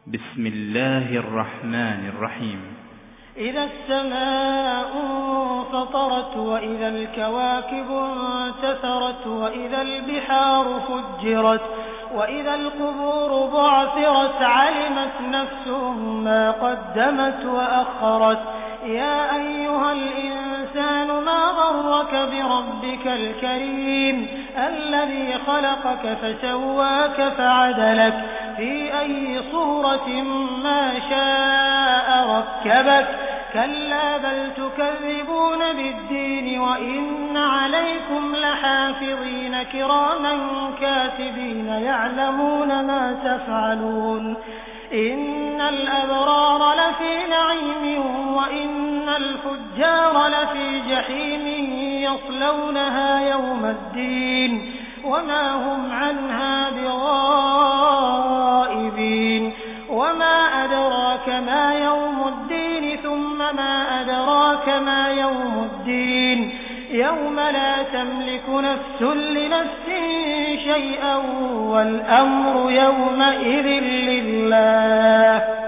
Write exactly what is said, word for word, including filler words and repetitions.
بسم الله الرحمن الرحيم. إذا السماء انفطرت وإذا الكواكب انتثرت وإذا البحار فجرت وإذا القبور بعثرت علمت نفس ما قدمت وأخرت. يا أيها الإنسان ما غرك بربك الكريم الذي خلقك فسواك فعدلك في أي صورة ما شاء ركبك. كلا بل تكذبون بالدين وإن عليكم لحافظين كراما كاتبين يعلمون ما تفعلون. إن الأبرار لفي نعيم وإن الفجار لفي جحيم يصلونها يوم الدين وما هم عنها بغائبين. وما أدراك ما يوم الدين ثم ما أدراك ما يوم الدين يوم لا تملك نفس لنفس شيئا والأمر يومئذ لله.